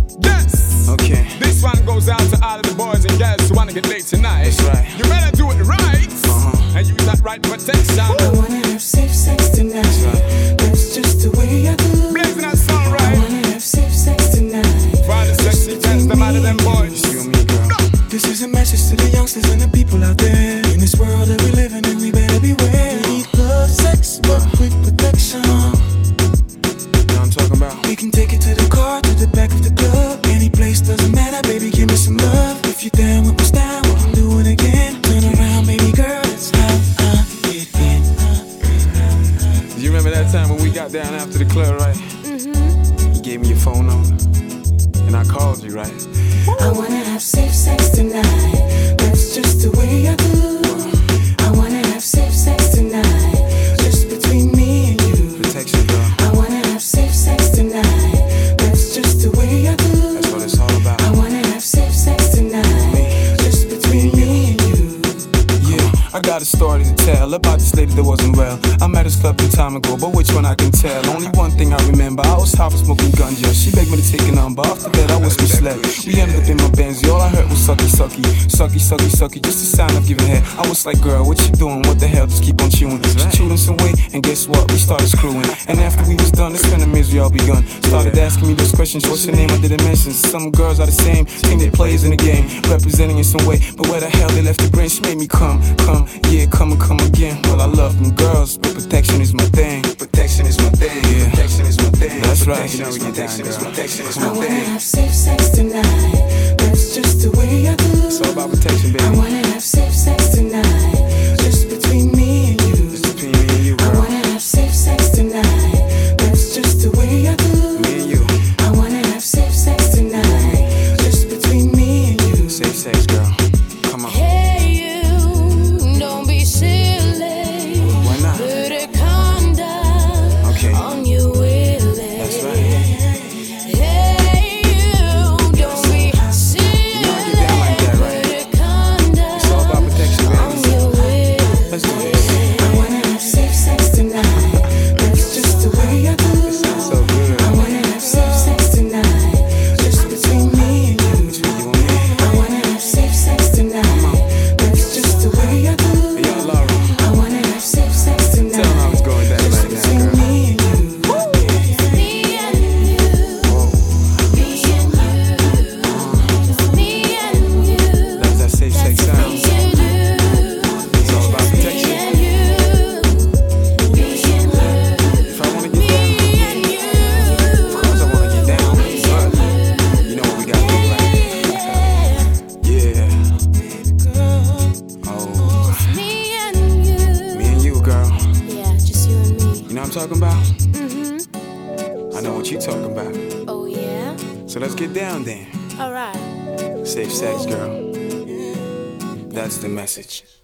Yes. Okay. This one goes out to all of the boys and girls who wanna get laid tonight. That's right. You better do it right. And use that right protection. I wanna have safe sex tonight. That's right. That's just the way I do. Blazing that song I right. wanna have safe sex tonight. For all the sexy fans, the matter them boys. You and me, girl. This is a message to the youngsters and the people out there. In this world that we live in, we better beware. We need love, sex, but with protection. You know what I'm talking about? We can take it to the car, to the back of the club. Any place doesn't matter, baby, give me some love. If you're down with my style, we can do it again. Turn around, baby girl, that's how I get in. Do you remember that time when we got down after the club, right? You gave me your phone number, and I called you, right? I wanna have safe sex tonight. That's just the way I do. I wanna have safe sex tonight. Just between me and you. Protection, girl. I wanna have safe sex tonight. That's just the way I do. That's what it's all about. I wanna have safe sex tonight. Just between me and you. Yeah, I got a story to tell about this lady that wasn't well. I met this club some time ago, but which one I can tell? Only one thing I remember, I was high for smoking ganja. She begged me to take a number, after that I was misled. We ended up in my Benz, all I heard was sucky, sucky. Sucky, sucky, sucky, just a sign of giving head. I was like, girl, what you doing? What the hell? Just keep on chewing. She chewing some way, and guess what? We started screwing. And after we was done, this kind of misery all begun. Started asking me those questions, what's your name? I didn't mention. Some girls are the same, think they players in the game, representing in some way. But where the hell they left the brain? She made me come, yeah, come and come again. Well, I love them girls, but protection is my thing. Protection is my thing. Yeah. Protection is my thing. That's right. You know we get down, girl. Protection is I my wanna thing. have safe sex tonight. That's just the way I do. It's all about protection, baby. I wanna have safe sex tonight. Just between me and you. It's between me and you, I girl. wanna have safe sex tonight. That's just the way I do. Me and you. I wanna have safe sex tonight. Just between me and you. Safe sex, girl. Come on. Hey you, don't be silly. Why not? Put a condom Okay. on your willy. That's right. Hey you, don't be silly. You know I get down like that, right? Put a condom It's all about protection, on baby. your willy. Let's do this. I wanna have safe sex tonight. That's just the way I do. It sounds so good. I wanna have safe sex tonight. Just between me and you. Between you and me. I wanna have safe sex tonight. That's just the way I do. Hey, yo, Laura, I wanna have safe sex tonight. tell them I was going down Just right now, between girl. me and you. Me and you, Whoa. me and you, me and you. That's that safe sex sound. Me and you, It's all about me protection. and you, me and you. If I wanna get down, of course I wanna get down. But you know what we gotta do, right? Yeah. Oh, Me and you. me and you, girl. Yeah, just you and me. You know what I'm talking about? I know what you talking about. Oh yeah? So let's get down then. Alright. Safe sex, girl. That's the message.